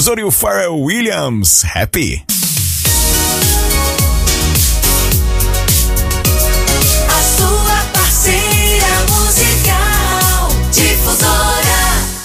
Difusor e o Pharrell Williams, Happy. A sua parceira musical, Difusora.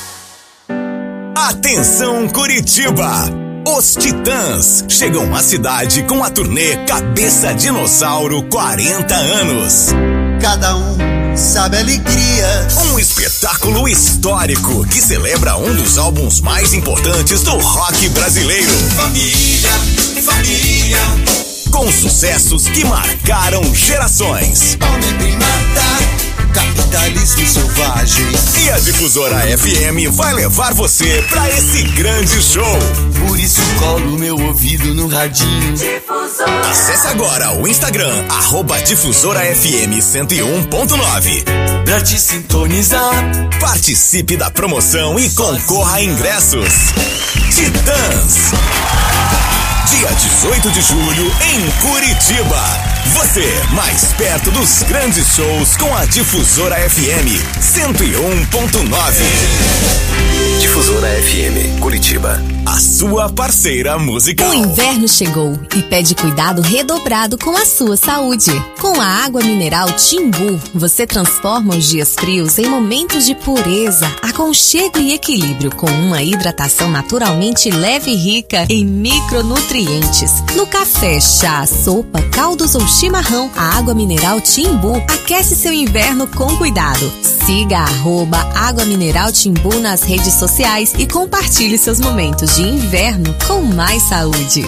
Atenção Curitiba! Os Titãs chegam à cidade com a turnê Cabeça Dinossauro 40 anos. Cada um sabe a alegria. Um espetáculo histórico que celebra um dos álbuns mais importantes do rock brasileiro. Família, família. Com sucessos que marcaram gerações. Homem primata, capitalismo selvagem. E a Difusora FM vai levar você pra esse grande show. Por isso colo meu ouvido no radinho. Difusora. Acesse agora o Instagram, @DifusoraFM 101.9. Pra te sintonizar. Participe da promoção e concorra a ingressos. Titãs. Dia 18 de julho em Curitiba. Você mais perto dos grandes shows com a Difusora FM 101.9. Difusora FM, Curitiba. A sua parceira musical. O inverno chegou e pede cuidado redobrado com a sua saúde. Com a água mineral Timbu, você transforma os dias frios em momentos de pureza, aconchego e equilíbrio, com uma hidratação naturalmente leve e rica em micronutrientes. No café, chá, sopa, caldos ou chimarrão, a água mineral Timbu aquece seu inverno com cuidado. Siga @Água Mineral Timbu nas redes sociais e compartilhe seus momentos de inverno com mais saúde.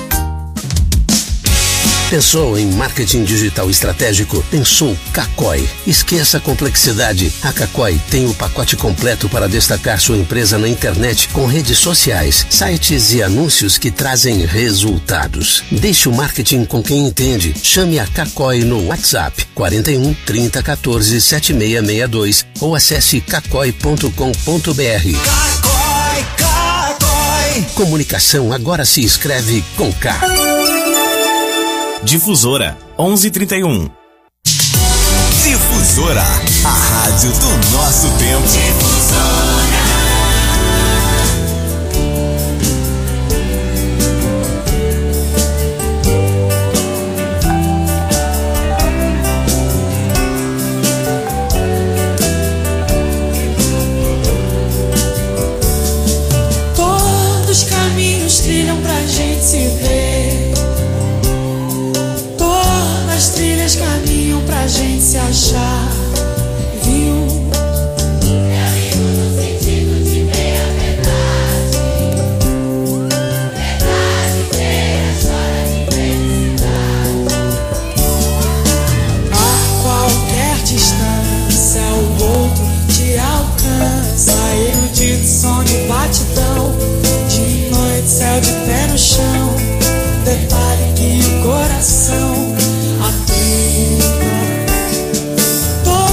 Pensou em marketing digital estratégico? Pensou Kakoi. Esqueça a complexidade. A Kakoi tem o pacote completo para destacar sua empresa na internet com redes sociais, sites e anúncios que trazem resultados. Deixe o marketing com quem entende. Chame a Kakoi no WhatsApp 41 30 14 7662 ou acesse kakoi.com.br. Kakoi, Kakoi. Comunicação agora se escreve com K. Difusora 1131. Difusora, a rádio do nosso tempo. Todos os caminhos trilham pra gente se ver. As trilhas caminham pra gente se achar, viu? É livro no sentido de meia verdade. Verdade inteira, chora de felicidade. A qualquer distância o outro te alcança. Erudito som de batidão, de noite céu de pé no chão. Detalhe que o coração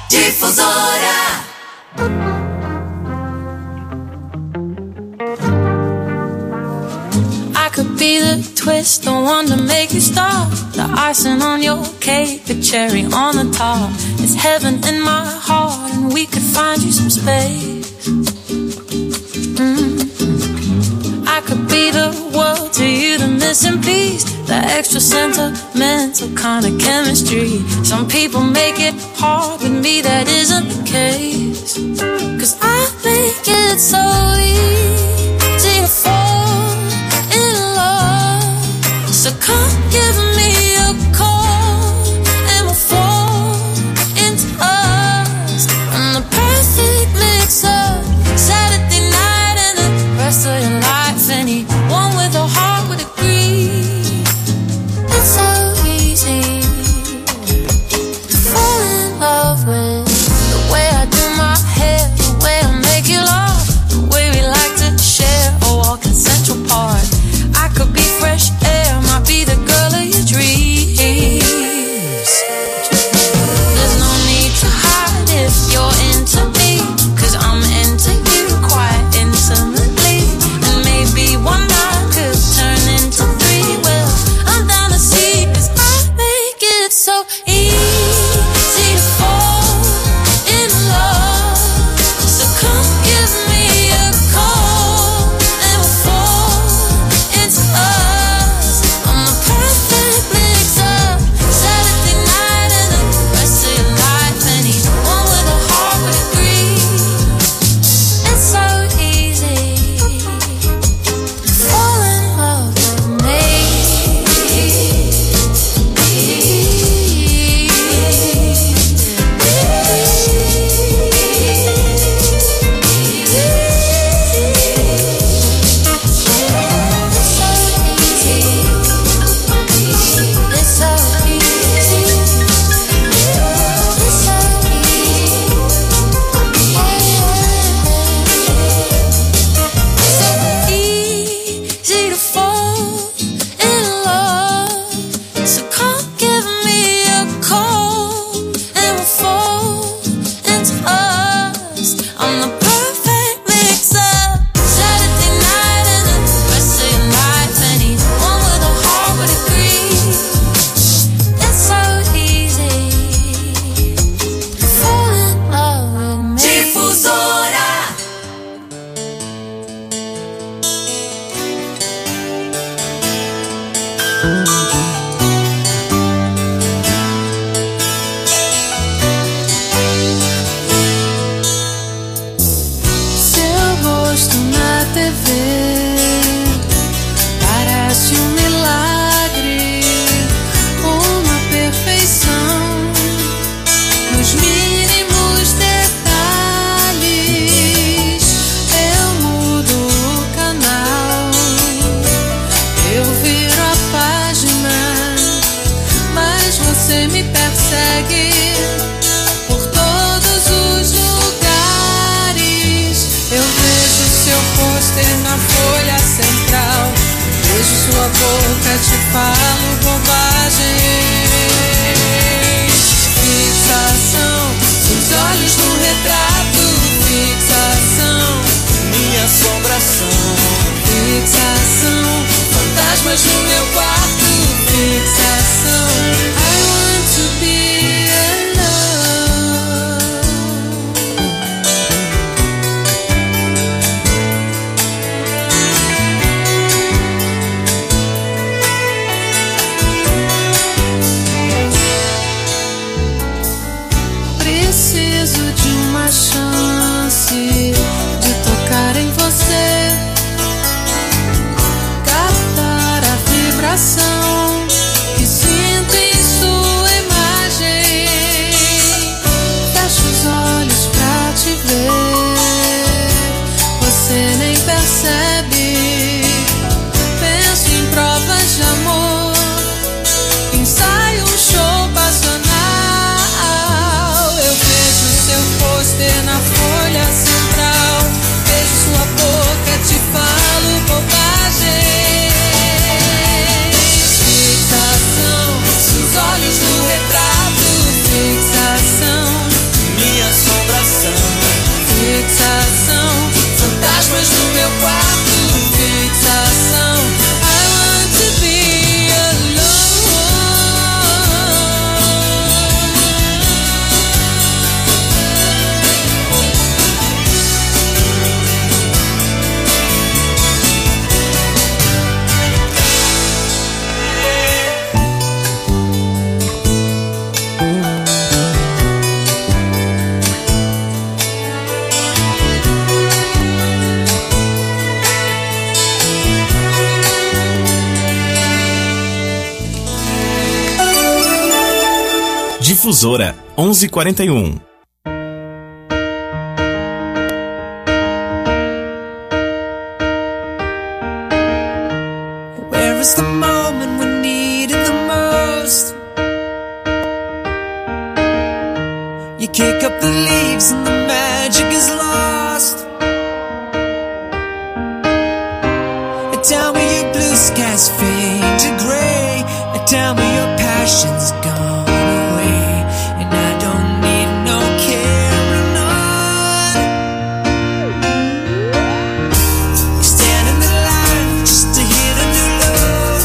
Difusora. I could be the twist, the one to make you stop, the icing on your cake, the cherry on the top. It's heaven in my heart, and we could find you some space. I could be the world to you, the missing piece, the extra sentimental kind of chemistry. Some people make it hard, with me that isn't the case. 'Cause I make it so easy to fall in love. So come give me a call and we'll fall into us. I'm the perfect mix-up, Saturday night and the rest of your life. Anyone with a heart would agree. It's so easy to fall in love with the way I do my hair, the way I make you laugh, the way we like to share a walk in Central Park. I could be fresh air, might be the girl of your dreams. There's no need to hide if you're into me, 'cause I'm into you quite intimately. And maybe one night could turn into three. Well, I'm down to see, 'cause I make it so easy to fall in love. So come give me a call and we'll fall into us. I'm the perfect mix-up, Saturday night and the rest of your life. Anyone with a heart would agree. It's so easy to fall in love with me. Easy to fall in love. So come give me a call and we'll fall into us. I'm the perfect mix-up, Saturday night and the rest of your life. Anyone with a heart would agree. It's so easy to fall in love with me. Difusora. Seu rosto na TV parece milagre, uma perfeição nos mínimos detalhes. Eu mudo o canal, eu viro a página, mas você me persegue por todos os lugares. Eu vejo seu pôster na folha central, vejo sua boca, te falo bobagens. Fixação, seus olhos no retrato. Fixação, minha assombração. Fixação, fantasmas no meu quarto. Fixação, I want to be alone. Preciso de uma chance de tocar em você, captar a vibração que sinto em sua imagem. Fecho os olhos pra te ver, você nem percebe. Penso em provas de amor, ensaio um show passional. Eu vejo seu pôster na Difusora 1141. Where is the moment we need it the most? You kick up the leaves and the magic is lost. Tell me your blue skies fade to gray. Tell me your passion's gone away. And I don't need no carrying on. You stand in the line just to hit a new low.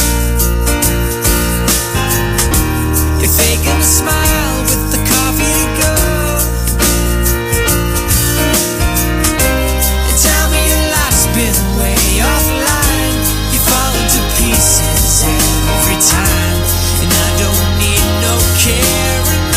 You're faking a smile with the coffee to go. And tell me your life's been way offline. You fall into pieces every time. And I don't need no carrying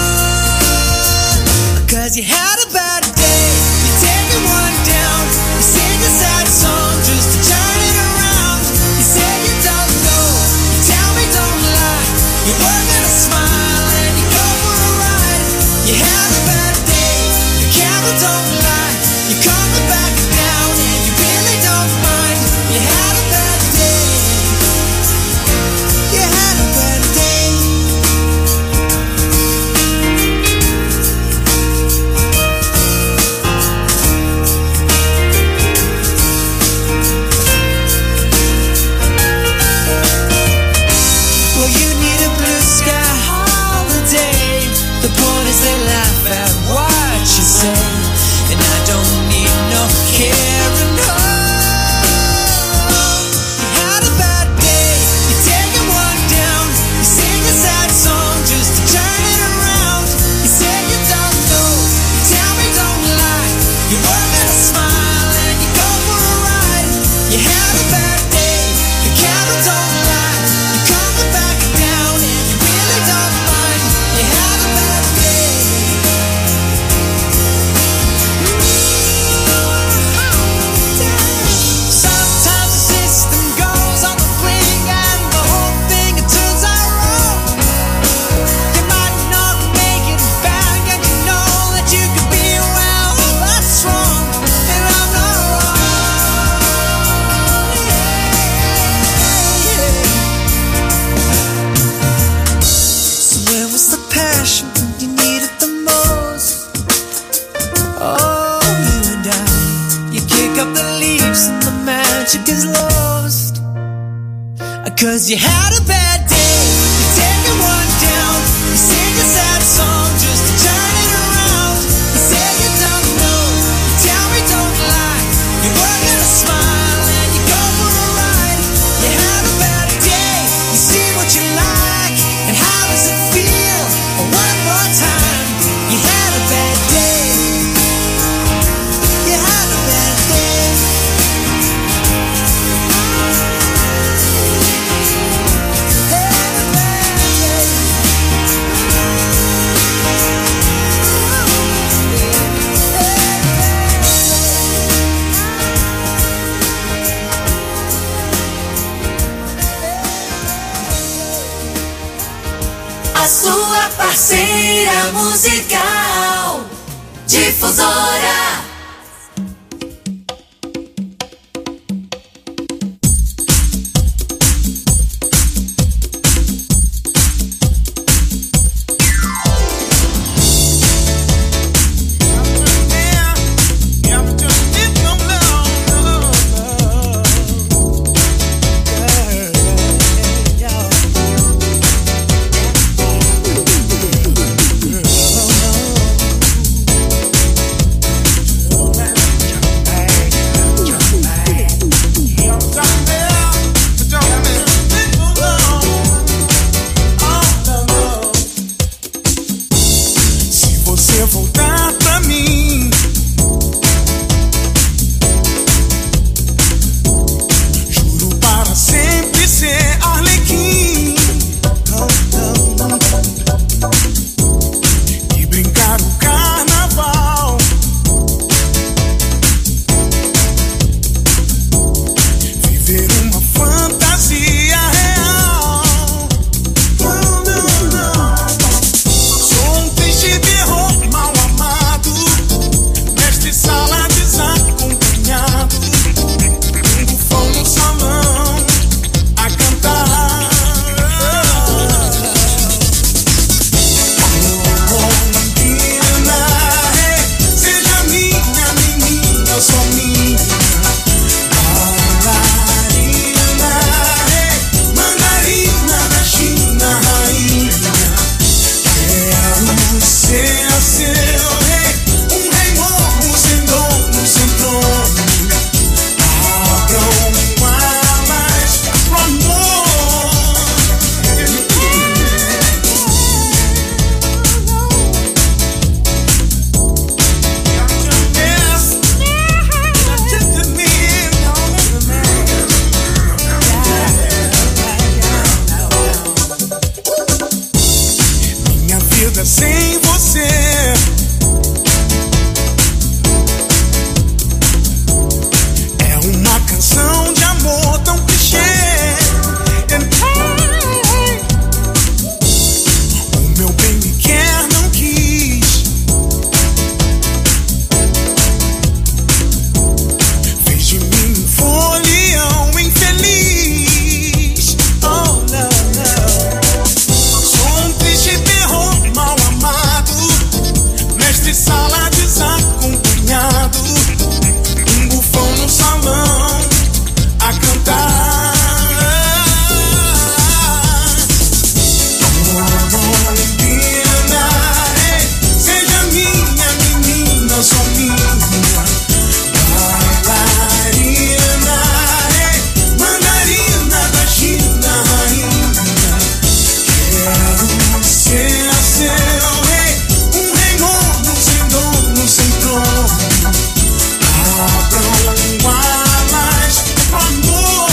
on. Cause you had a bad day. You're taking one down. You sing a sad song just to turn it around. You say you don't know. You tell me don't lie. You work at a smile and you go for a ride. You had a bad day. The camera don't lie. You're coming back down and you really don't mind. You had a bad day. You had a bad day. Well, you need a blue sky holiday. The point is they laugh at what you say. And I don't need no carrying on. You had a bad day. You're taking one down. You sing a sad song just to turn it around. You say you don't know. You tell me don't lie. You work at a smile and you go for a ride. You had a bad day. The camera don't lie. You're coming back down and you really don't mind. You had a bad day. Sometimes the system goes on the blink and the whole thing it turns out wrong. You might not make it back and you know that you could be well, that's wrong, and I'm not wrong. So where was the passion when you needed the most? Oh, you and I, you kick up the leaves and the magic is lost. Cause you had a bad day. You're taking one down. You sing a sad song just to turn it around. You say you don't know. You tell me don't lie. You work at a smile and you go for a ride. You had a bad day. You see what you like. And how does it feel? One more time. You had a bad day. You had a bad day. A sua parceira musical, Difusora. sem você. É uma canção de amor tão clichê. O meu bem me quer, não quis. Fez de mim um folião infeliz. Oh, não, não. Sou um triste terror mal amado, mestre sala desacompanhado, um bufão no salão a cantar. Seja minha menina, só minha bailarina, mandarina da China, rainha. Quero ser seu rei, um rei novo, sem dono, sem trono. Abram alas pro amor.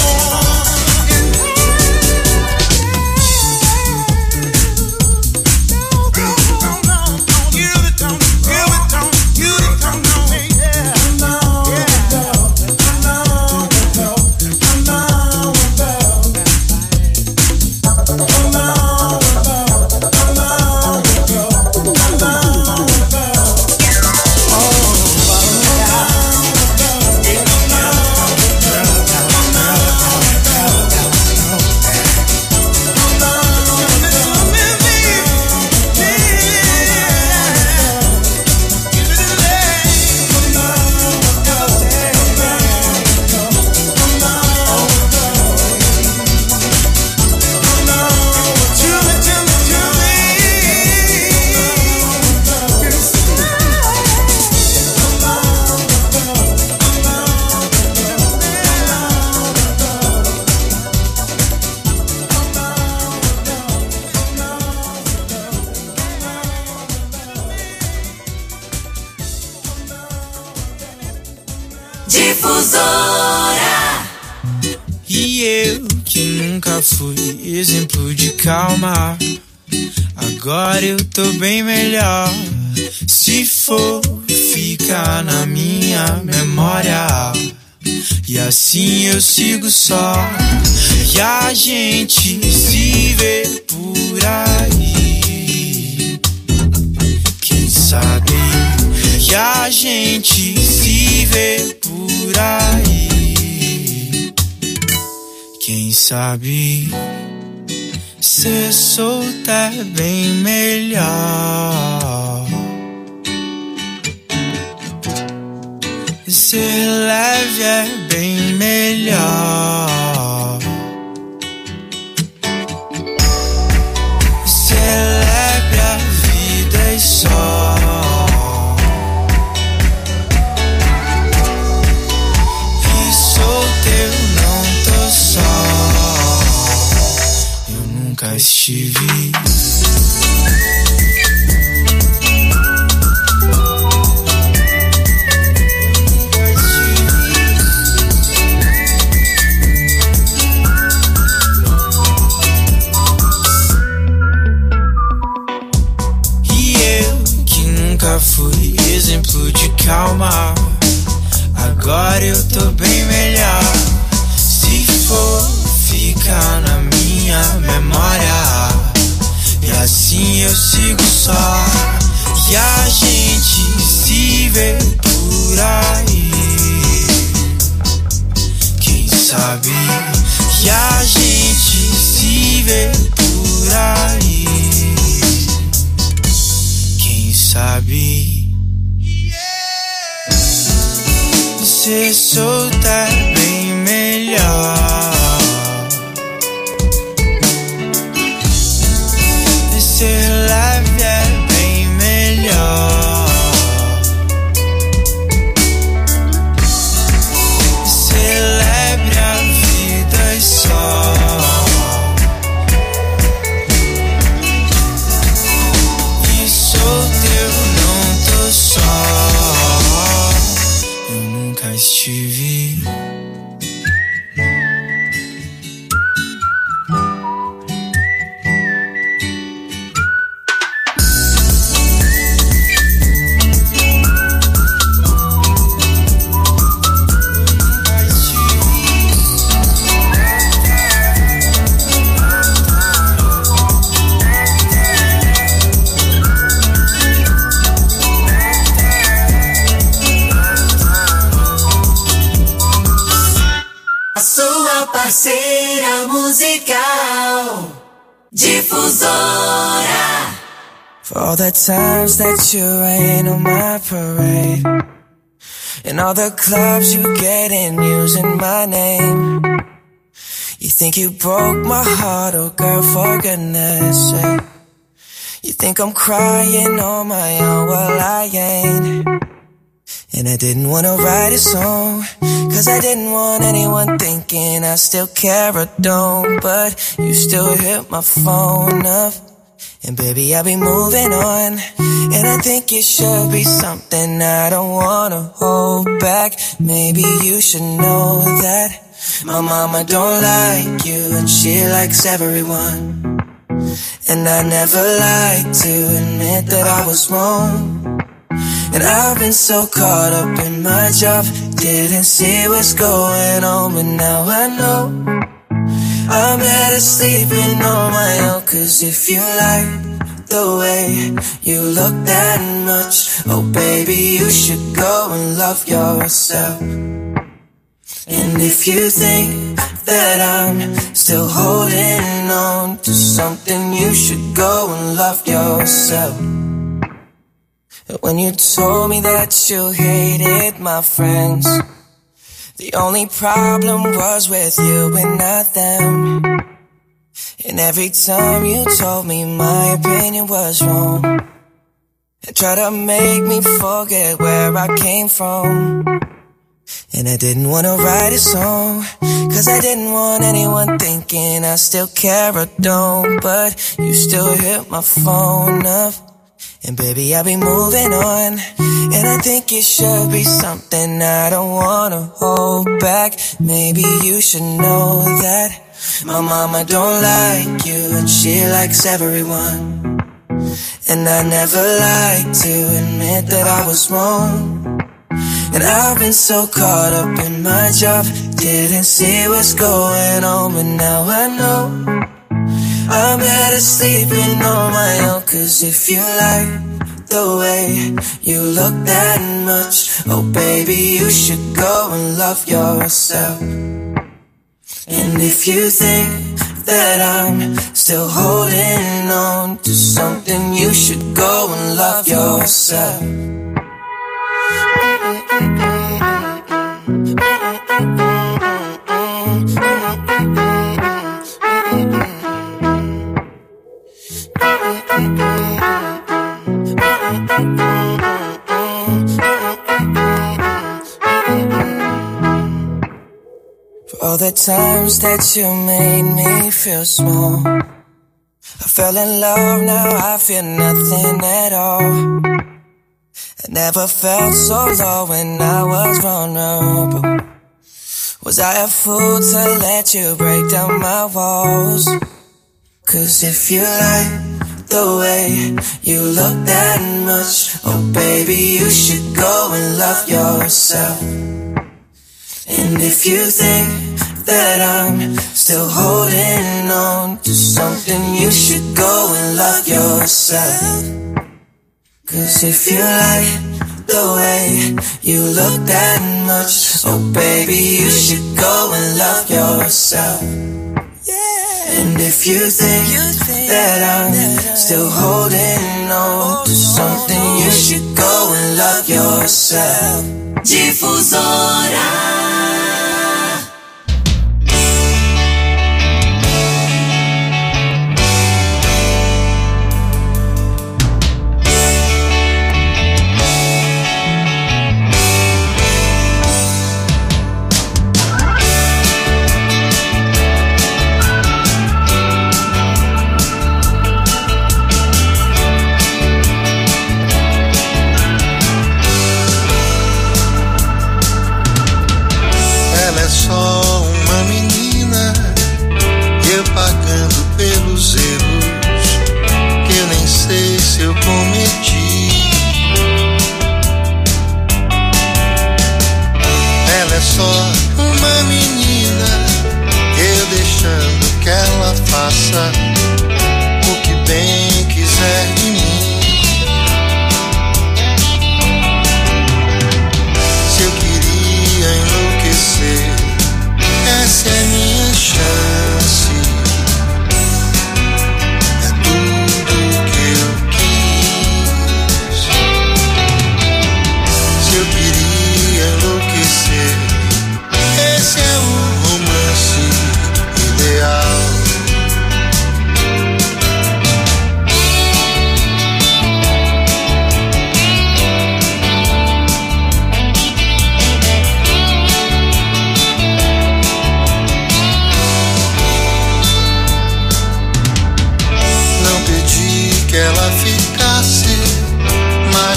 E eu que nunca fui exemplo de calma, agora eu tô bem melhor. Se for ficar na minha memória, e assim eu sigo só. E a gente se vê por aí, quem sabe? E a gente se vê por aí, quem sabe? Ser solto é bem melhor. Ser leve é bem melhor. Ser leve a vida é só. E solto eu não tô só. Eu nunca estive. Fui exemplo de calma, agora eu tô bem melhor. Se for ficar na minha memória, e assim eu sigo só. E a gente se vê por aí, quem sabe? E a gente se vê por aí, sabe? Ser solto é bem melhor. Ser leve é bem melhor. Ser leve a vida é só. E solto eu não tô só. Eu nunca estive. musical Difusora. For all the times that you rain on my parade, and all the clubs you get in using my name. You think you broke my heart, oh girl, for goodness sake. You think I'm crying on my own, well I ain't. And I didn't wanna write a song, cause I didn't want anyone thinking I still care or don't. But you still hit my phone up, and baby I'll be moving on. And I think it should be something I don't wanna hold back. Maybe you should know that my mama don't like you, and she likes everyone. And I never like to admit that I was wrong. And I've been so caught up in my job, didn't see what's going on. But now I know I'm better sleeping on my own. Cause if you like the way you look that much, oh baby, you should go and love yourself. And if you think that I'm still holding on to something, you should go and love yourself. When you told me that you hated my friends, the only problem was with you and not them. And every time you told me my opinion was wrong, and tried to make me forget where I came from. And I didn't wanna write a song, cause I didn't want anyone thinking I still care or don't. But you still hit my phone up, and baby I'll be moving on. And I think it should be something I don't wanna hold back. Maybe you should know that my mama don't like you, and she likes everyone. And I never like to admit that I was wrong. And I've been so caught up in my job, didn't see what's going on. But now I know I'm better sleeping on my own. Cause if you like the way you look that much, oh baby, you should go and love yourself. And if you think that I'm still holding on to something, you should go and love yourself. For all the times that you made me feel small, I fell in love, now I feel nothing at all. I never felt so low when I was vulnerable. Was I a fool to let you break down my walls? Cause if you like the way you look that much, oh baby, you should go and love yourself. And if you think that I'm still holding on to something, you should go and love yourself. Cause if you like the way you look that much, oh baby, you should go and love yourself. And if you think that I'm still holding on to something, you should go and love yourself. Difusora.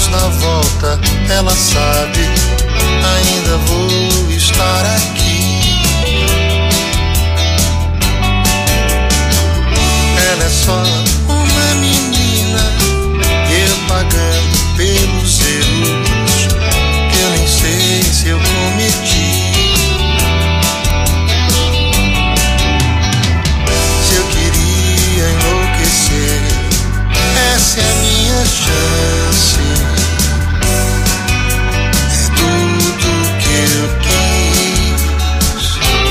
Deus na volta, ela sabe, ainda vou estar aqui. Ela é só uma menina, eu pagando pelos erros que eu nem sei se eu cometi. Se eu queria enlouquecer, essa é a minha chance. É tudo que eu quis.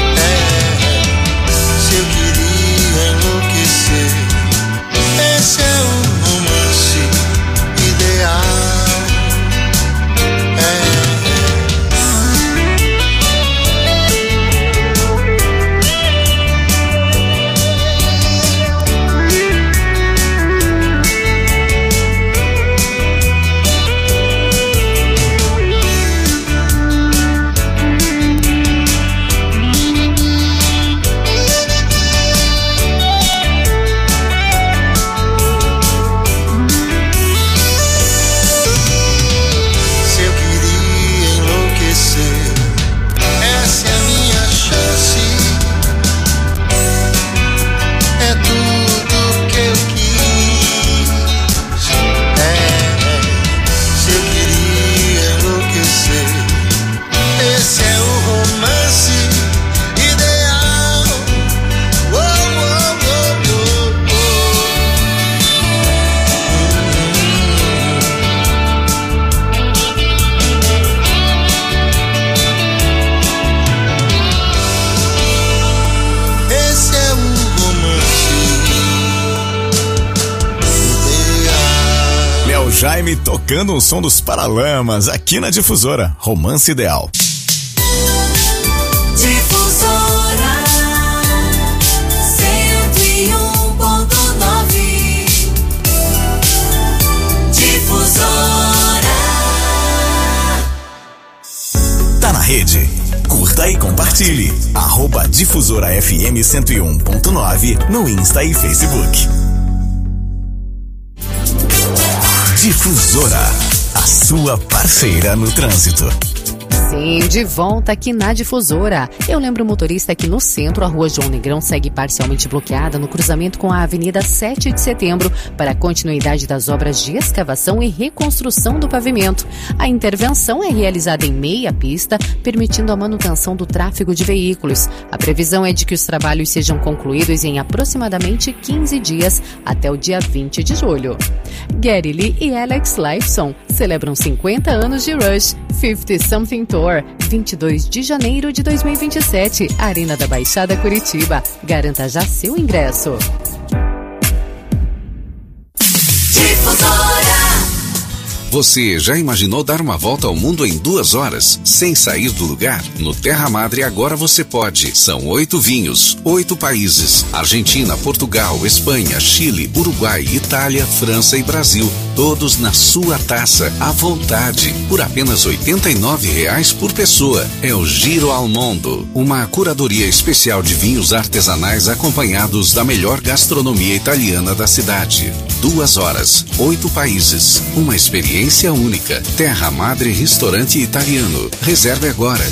Se eu queria enlouquecer, esse é o romance ideal. Jaime tocando o som dos Paralamas aqui na Difusora, Romance Ideal. Difusora 101.9. Difusora. Tá na rede? Curta e compartilhe. @Difusora FM 101.9 no Insta e Facebook. Difusora, a sua parceira no trânsito. Sim, de volta aqui na Difusora. Eu lembro o motorista que no centro a rua João Negrão segue parcialmente bloqueada no cruzamento com a Avenida 7 de Setembro para a continuidade das obras de escavação e reconstrução do pavimento. A intervenção é realizada em meia pista, permitindo a manutenção do tráfego de veículos. A previsão é de que os trabalhos sejam concluídos em aproximadamente 15 dias até o dia 20 de julho. Geddy Lee e Alex Lifeson celebram 50 anos de Rush 50 Something Tour, 22 de janeiro de 2027, Arena da Baixada, Curitiba. Garanta já seu ingresso. Você já imaginou dar uma volta ao mundo em 2 horas, sem sair do lugar? No Terra Madre agora você pode. São 8 vinhos, 8 países: Argentina, Portugal, Espanha, Chile, Uruguai, Itália, França e Brasil. Todos na sua taça, à vontade, por apenas R$ 89,00 por pessoa. É o Giro ao Mundo, uma curadoria especial de vinhos artesanais acompanhados da melhor gastronomia italiana da cidade. 2 horas, 8 países, uma experiência única. Terra Madre Restaurante Italiano. Reserve agora,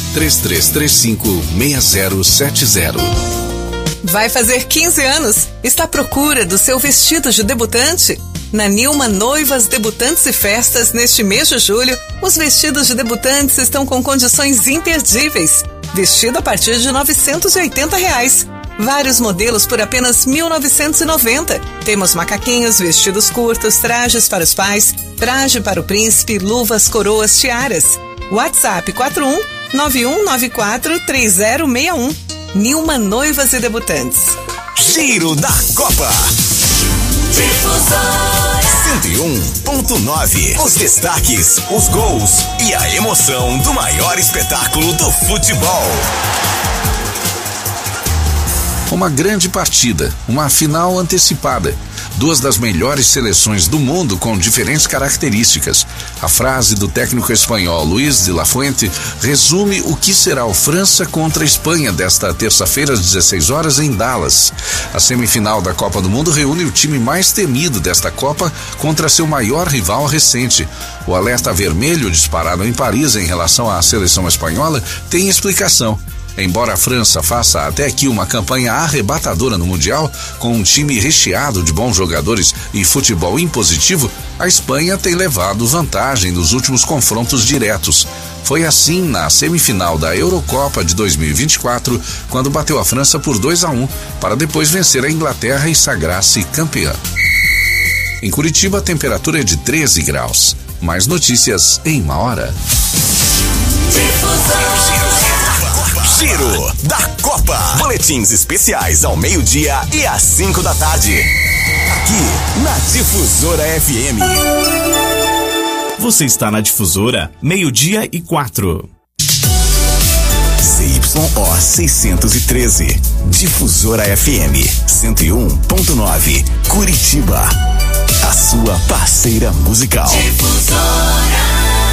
3335-6070. Vai fazer 15 anos? Está à procura do seu vestido de debutante? Na Nilma Noivas, Debutantes e Festas, neste mês de julho, os vestidos de debutantes estão com condições imperdíveis. Vestido a partir de R$ 980. Vários modelos por apenas R$ 1.990. Temos macaquinhos, vestidos curtos, trajes para os pais, traje para o príncipe, luvas, coroas, tiaras. WhatsApp 41-9194-3061. Nilma Noivas e Debutantes. Giro da Copa. Difusora 101.9. Os destaques, os gols e a emoção do maior espetáculo do futebol. Uma grande partida, uma final antecipada. duas das melhores seleções do mundo com diferentes características. A frase do técnico espanhol Luis de la Fuente resume o que será o França contra a Espanha desta terça-feira às 16 horas em Dallas. A semifinal da Copa do Mundo reúne o time mais temido desta Copa contra seu maior rival recente. O alerta vermelho disparado em Paris em relação à seleção espanhola tem explicação. Embora a França faça até aqui uma campanha arrebatadora no Mundial, com um time recheado de bons jogadores e futebol impositivo, a Espanha tem levado vantagem nos últimos confrontos diretos. Foi assim na semifinal da Eurocopa de 2024, quando bateu a França por 2-1, para depois vencer a Inglaterra e sagrar-se campeã. Em Curitiba, a temperatura é de 13 graus. Mais notícias em 1 hora. Giro da Copa. Boletins especiais ao meio-dia e às 5 da tarde. Aqui na Difusora FM. Você está na Difusora, 12:04. ZYO 613. Difusora FM 101.9. Curitiba. A sua parceira musical. Difusora.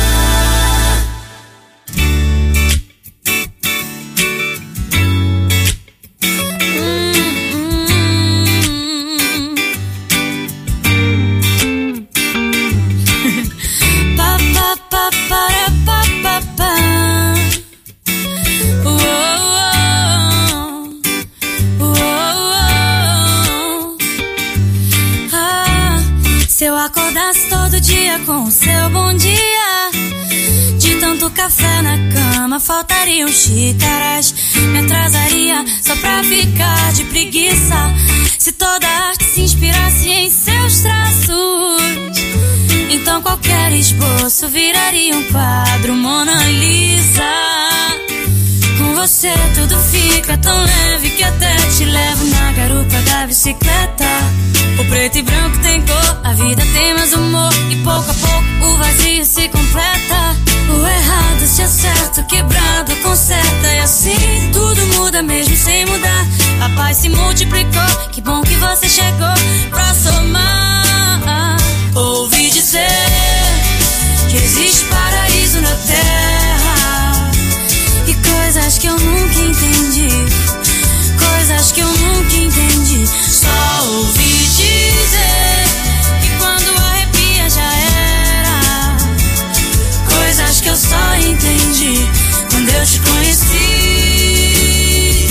Com o seu bom dia, de tanto café na cama faltariam xícaras. Me atrasaria só pra ficar de preguiça. Se toda arte se inspirasse em seus traços, então qualquer esboço viraria um quadro Mona Lisa. Com você tudo fica tão leve que até te levo na garupa da bicicleta. O preto e branco tem cor, a vida tem mais humor, e pouco a pouco o vazio se completa. O errado se acerta, o quebrado conserta, e assim tudo muda mesmo sem mudar. A paz se multiplicou, que bom que você chegou pra somar. Ouvi dizer que existe paraíso na terra, e coisas que eu nunca entendi, coisas que eu nunca entendi. Só ouvi dizer que quando arrepia já era, coisas que eu só entendi quando eu te conheci.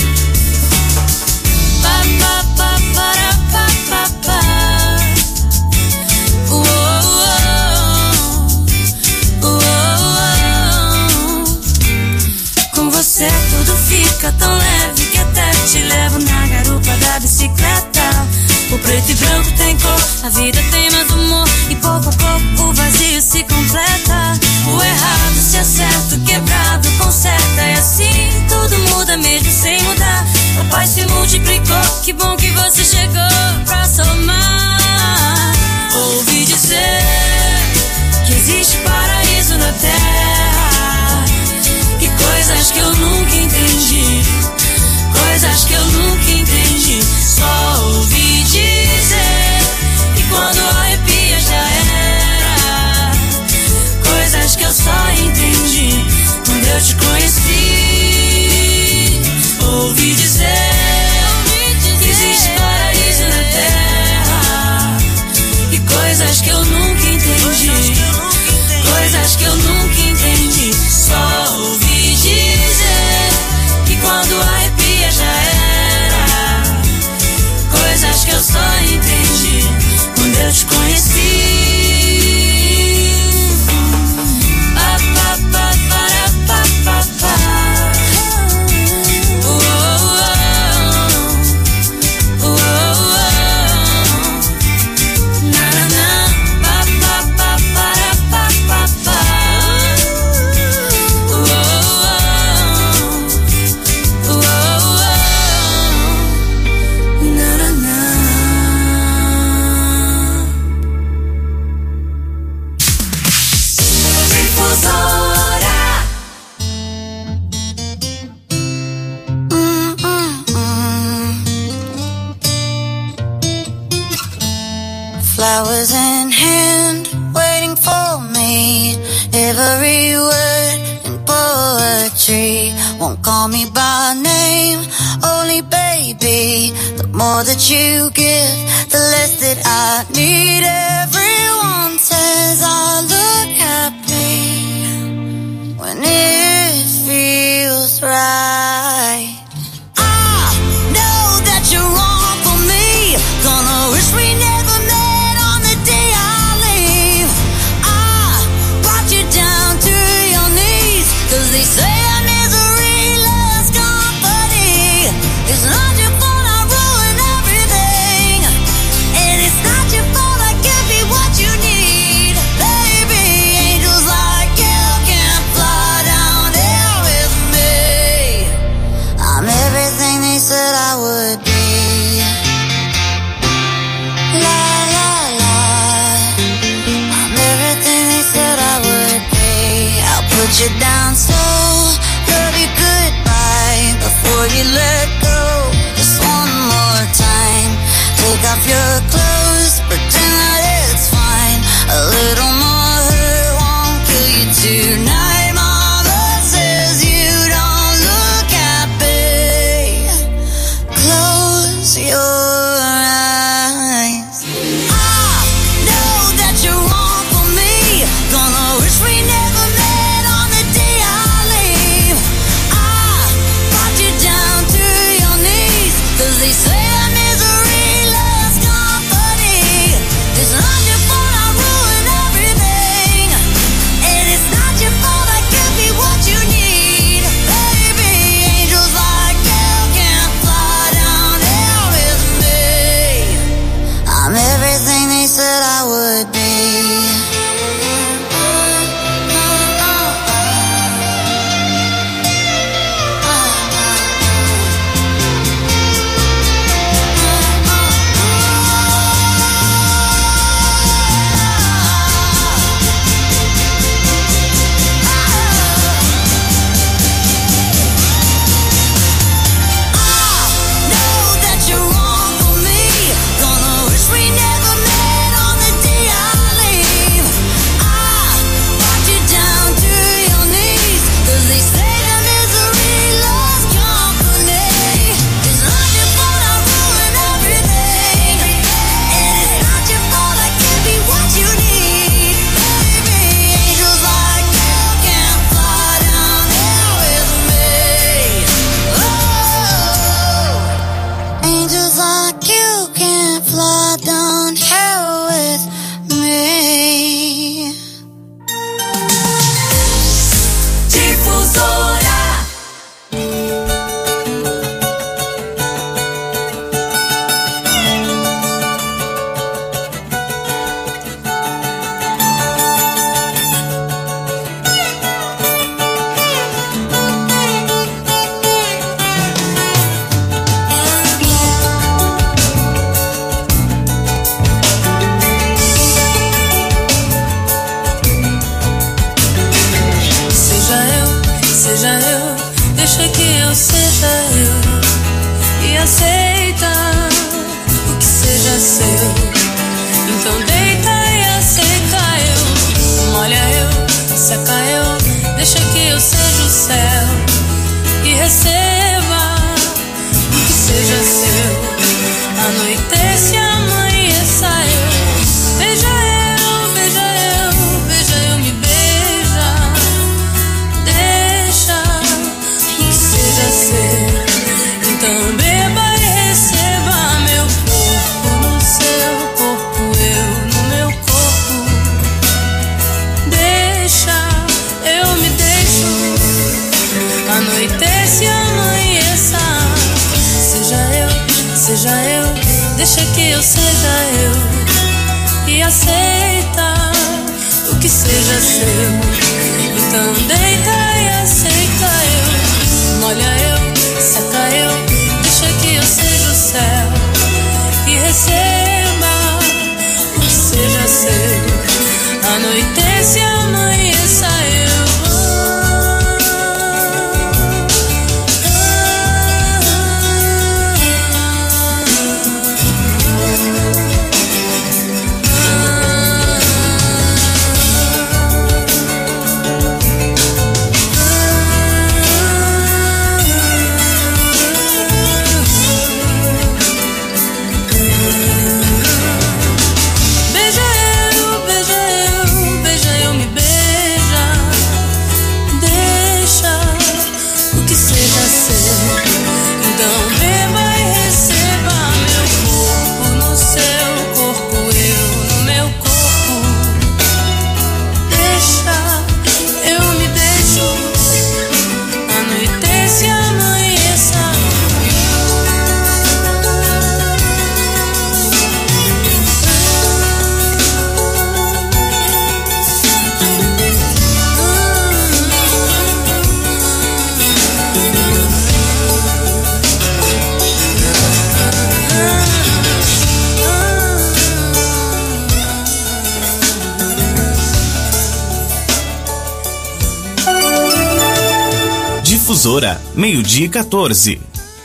Pa, pa, pa, para, pa, pa, pa. Com você tudo fica tão leve que até te levo na garupa da bicicleta. O preto e branco tem cor, a vida tem mais humor, e pouco a pouco o vazio se completa. O errado se acerta, o quebrado conserta, e assim tudo muda mesmo sem mudar. A paz se multiplicou, que bom que você chegou pra somar. Ouvi dizer que existe paraíso na terra, e coisas que eu nunca entendi, coisas que eu nunca entendi. Só ouvi dizer que quando arrepia já era, coisas que eu só entendi quando eu te conheci. Ouvi dizer que existe paraíso na terra, e coisas que eu nunca entendi, coisas que eu nunca won't call me by name, only baby. The more that you give, the less that I need. Everyone says I look happy when it feels right. I know that you're wrong for me, gonna wish we never met on the day I leave. I brought you down to your knees, 'cause they say that misery loves company. It's not your fault I ruined everything, and it's not your fault I give you what you need. Baby, angels like you can fly down here with me. I'm everything they said I would be. La la la, I'm everything they said I would be. I'll put you down slow, love you goodbye before you let go. Just one more time, take off your clothes, pretend that it's fine. A little more hurt won't kill you tonight. Mama says you don't look happy. Close your eyes. I know that you're wrong for me, gonna wish we never met on the day I leave. I brought you down to your knees, 'cause they say that misery loves company. It's not your fault I ruined everything, and it's not your fault I give you what you need. Baby, angels like you can fly down here with me. I'm everything they said I would be. Angels like you can fly down here with me. Difusora. Seja eu, deixa que eu seja eu, e aceita o que seja seu. Então deita e aceita eu, molha eu, seca eu, deixa que eu seja o céu, e receba o que seja seu. Anoitece, amanheça eu, beija eu, beija eu, beija eu, me beija. Deixa o que seja seu. Então beba e receba meu corpo no seu corpo, eu no meu corpo. Deixa, eu me deixo. Anoitece, amanheça. Seja eu, deixa que eu seja eu, e aceita o que seja seu. Então deita e aceita eu, molha eu, seca eu, deixa que eu seja o céu, e receba o que seja seu. Anoitece, amanheça eu. Difusora, 12:14.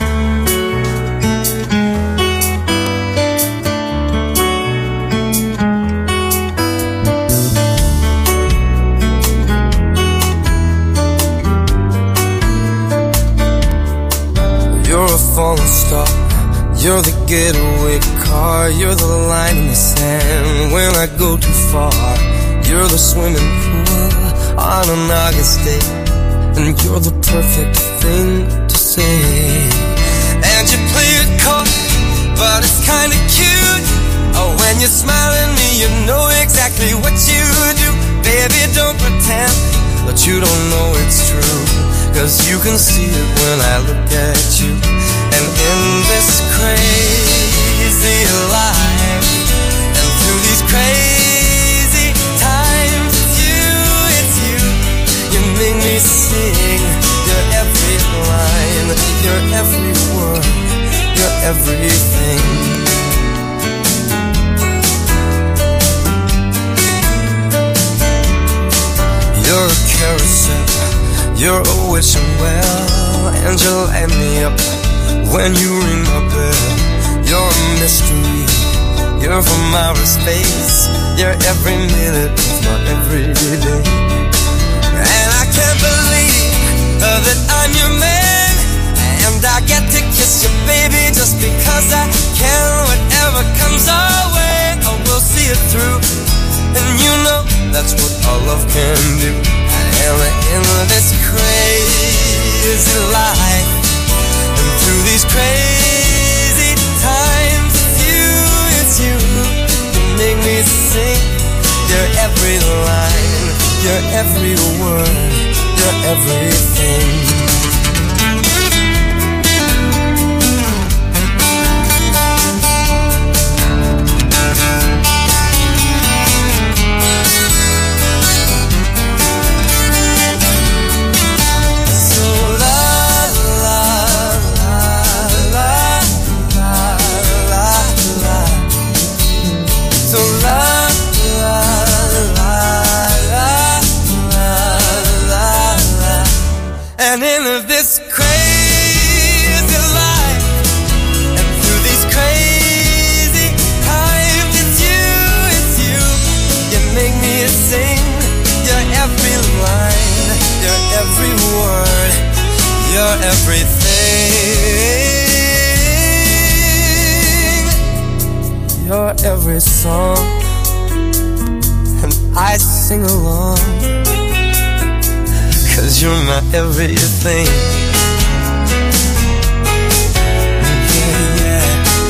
You're a falling star, you're the getaway car, you're the line in the sand when I go too far. You're the swimming pool on an August day, and you're the perfect thing to say. And you play it coy, but it's kinda cute. Oh, when you smile at me, you know exactly what you do. Baby, don't pretend that you don't know it's true, 'cause you can see it when I look at you. And in this crazy life, and through these crazy times, it's you, you make me sing. You're every line, you're every word, you're everything. You're a carousel, you're a wishing well, and you light me up when you ring my bell. You're a mystery, you're from outer space, you're every minute of my everyday. And I can't believe that I'm your man, and I get to kiss you, baby, just because I can. Whatever comes our way, oh, we'll see it through. And you know that's what our love can do. And in this crazy life, and through these crazy times, it's you, you make me sing. You're every line, you're every word, you're everything. And in this crazy life, and through these crazy times, it's you, you make me sing. You're every line, you're every word, you're everything. You're every song, and I sing along, 'cause you're my everything. Yeah, yeah.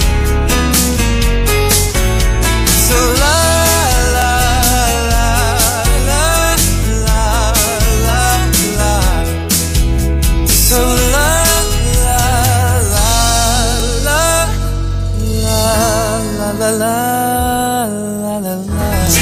So la la la la la la la. So la la la la la la la la la.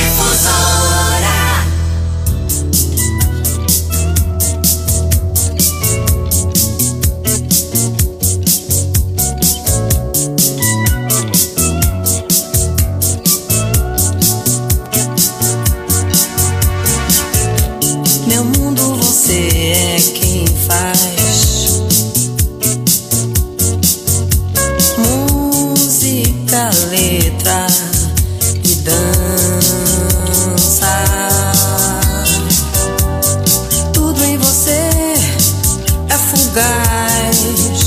Letra e dança, tudo em você é fugaz,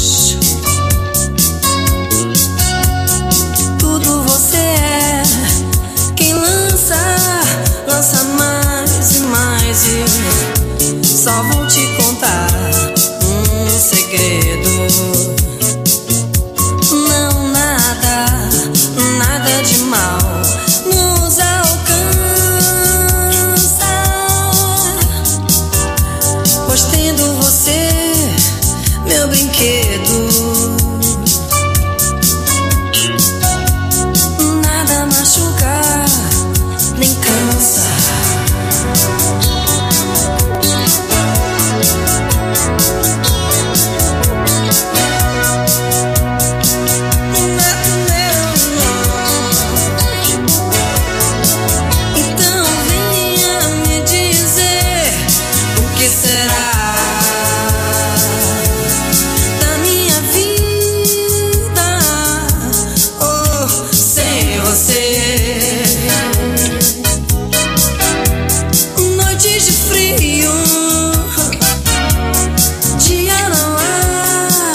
tudo você é quem lança mais e mais, e só vou te contar um segredo. Nada de mal nos alcança, pois tendo você, meu brinquedo, nada machuca nem cansa. de frio. Dia não há,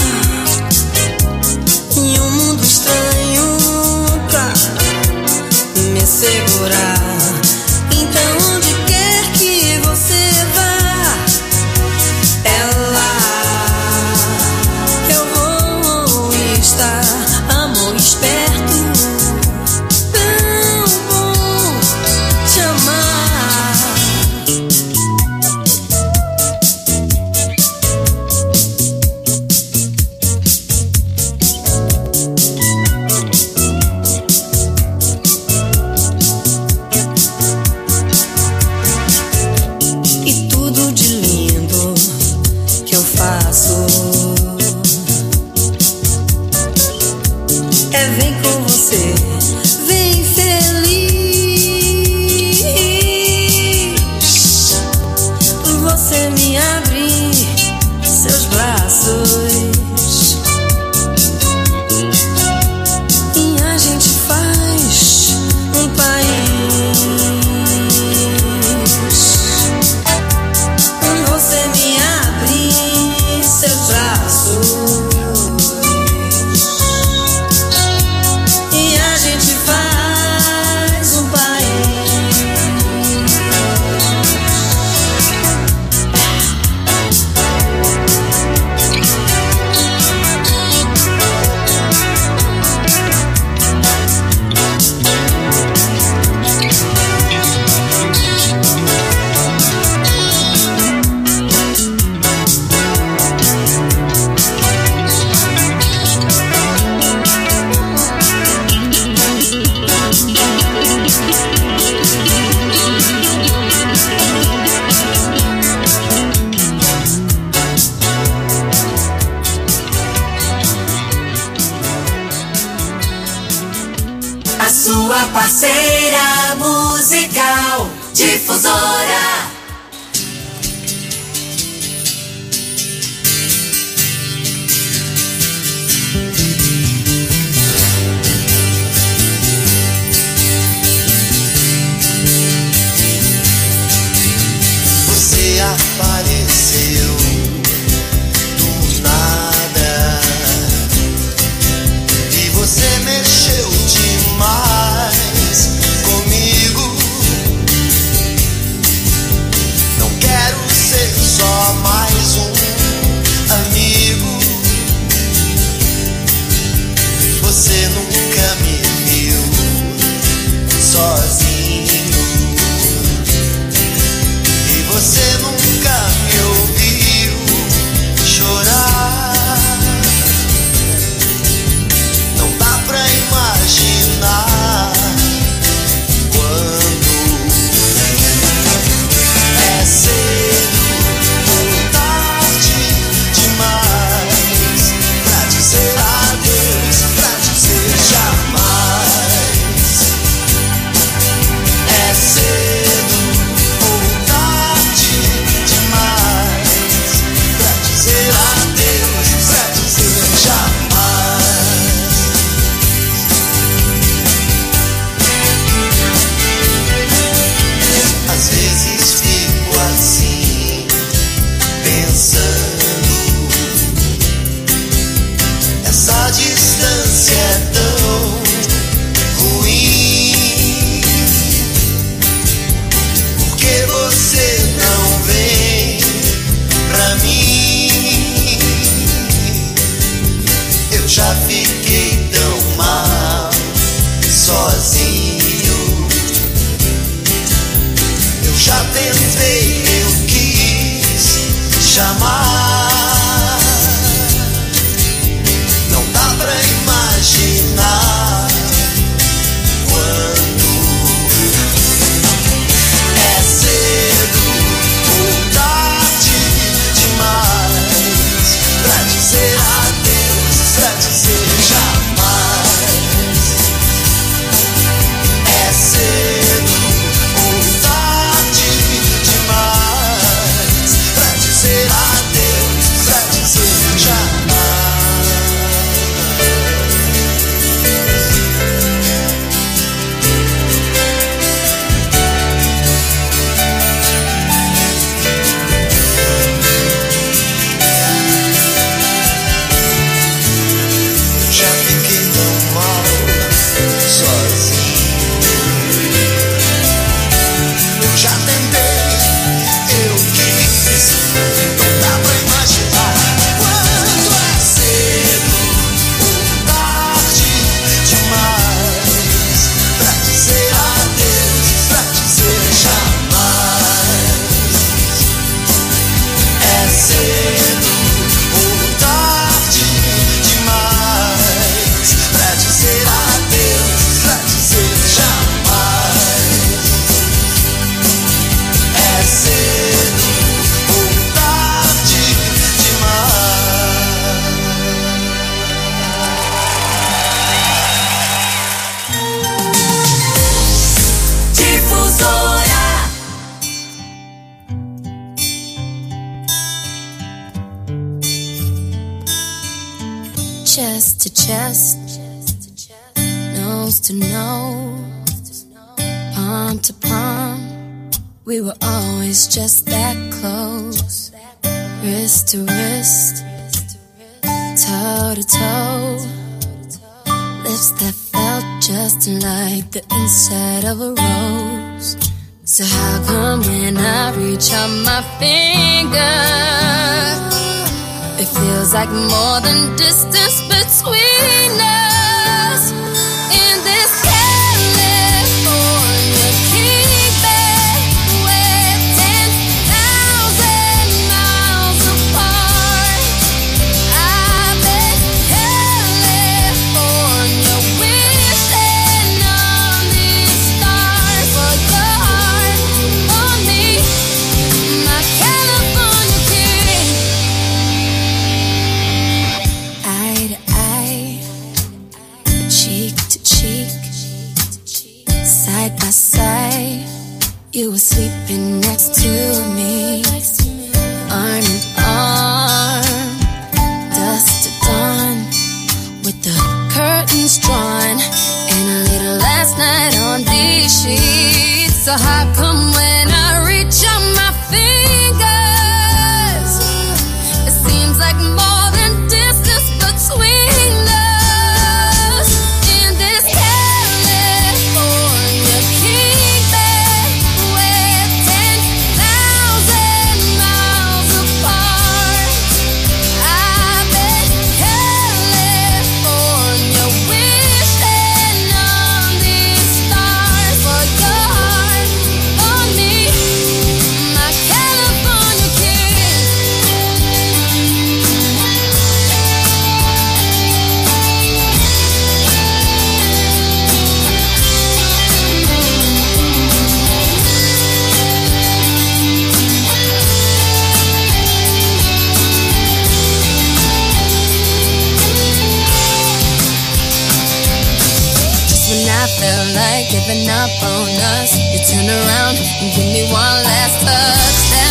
em um mundo estranho pra me segurar. Então onde quer que você vá, é lá que eu vou estar. Amor esperto, tão bom te amar. E tudo de lindo que eu faço é vem com você, vem feliz. Você me abre seus braços e a gente faz um país. Você me abre seus braços e a gente faz um país. A sua parceira musical Difusora. Você apareceu do nada e você mexeu demais comigo. Não quero ser só mais um amigo. Você nunca me viu sozinho. Você nunca me ouviu chorar. Não dá pra imaginar quando é cedo ou tarde demais pra dizer adeus, pra dizer jamais. É cedo ou tarde demais pra dizer adeus, pra dizer jamais. Às vezes fico assim, pensando, essa distância é tão ruim. Porque você não vem pra mim? Eu já fiquei tão mal sozinho. Eu já tentei, eu quis chamar. chest to chest, nose to nose, palm to palm. We were always just that close, wrist to wrist, toe to toe, lips that felt just like the inside of a rose. So how come when I reach out my finger, it feels like more than distance between us? In this California king bed, we're 10,000 miles apart. I bet California wishing on these stars for your heart on me, my California king. Eye to eye, cheek to cheek, side by side, you were sleeping next to me, arm in arm, dusk to dawn, with the curtains drawn, and a little last night on these sheets. So how come when I reach out my fingers, it seems like more than distance between us? In this California king bed, we're 10,000 miles apart. I bet California wishing on these stars for your heart on me, my California king. Just when I felt like giving up on us, you turn around and give me one last touch.